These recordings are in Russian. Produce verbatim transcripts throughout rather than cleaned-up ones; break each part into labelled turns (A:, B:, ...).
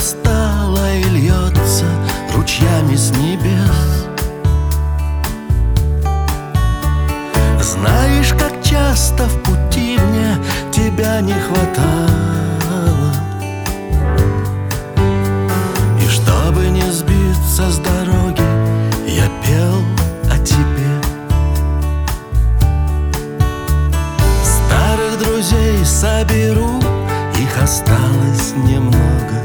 A: устала и льется ручьями с небес. Знаешь, как часто в пути мне тебя не хватало, и чтобы не сбиться с дороги, я пел о тебе. Старых друзей соберу, их осталось немного.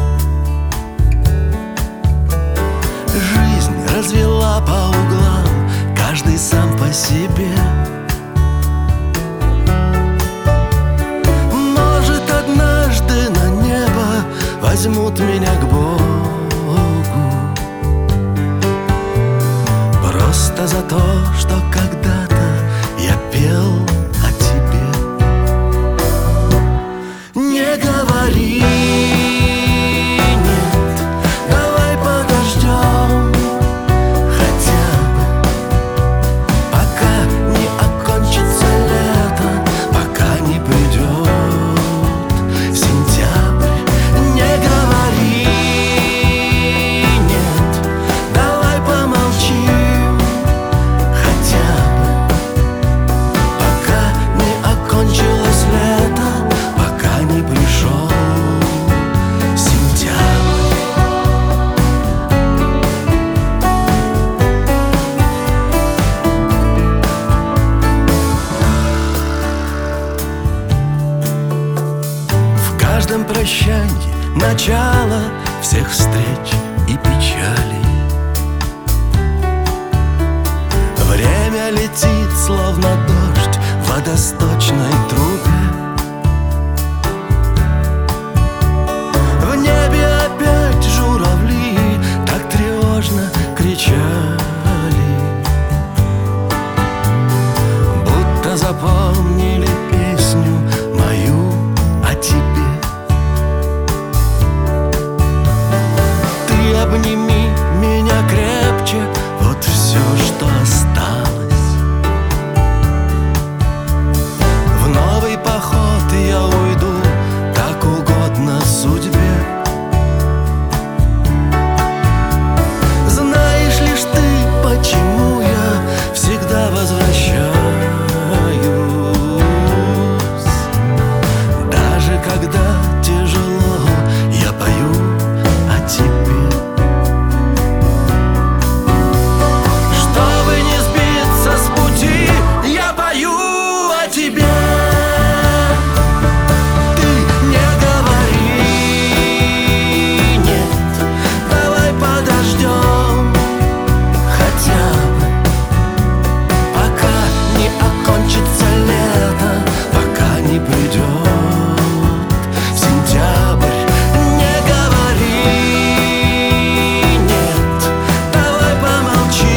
A: Жизнь развела по углам, каждый сам по себе. Может, однажды на небо возьмут меня к Богу, просто за то, что когда-то я пел о тебе. Не говори нет, давай подождем хотя бы, пока не окончится лето, пока не придет сентябрь. Не говори нет, давай помолчим хотя бы, пока не окончилось лето, пока не пришел сентябрь. В каждом прощанье начало всех встреч и печалей. Время летит, словно дождь в водосточной трубе. В небе опять журавли так тревожно кричали, будто запомнили песню мою о тебе. Ты обними меня крепче, вот все, что осталось. В новый поход я уйду, так угодно судьбе. Знаешь лишь ты, почему я всегда возвращаюсь, даже когда тяжело, я пою о тебе. Чтобы не сбиться с пути, я пою о тебе. Ты не говори нет, давай подождем хотя бы, пока не окончится лето, пока не придет сентябрь. Не говори нет, давай помолчим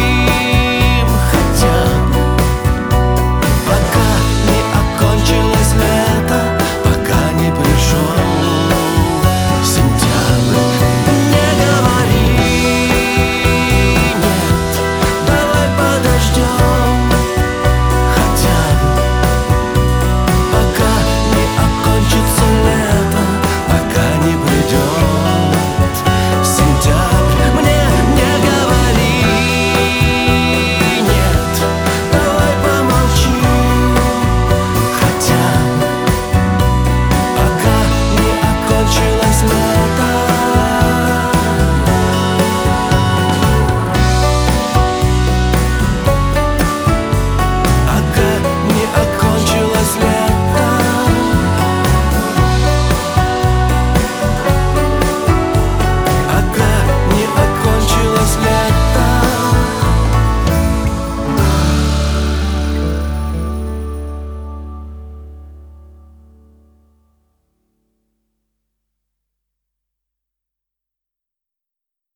A: хотя бы, пока не окончилось лето, пока не пришел сентябрь. Не говори нет, давай подождем хотя бы, пока не окончится лето, пока не придет сентябрь. Мне не говори нет, давай помолчим хотя бы, пока не окончилось лето.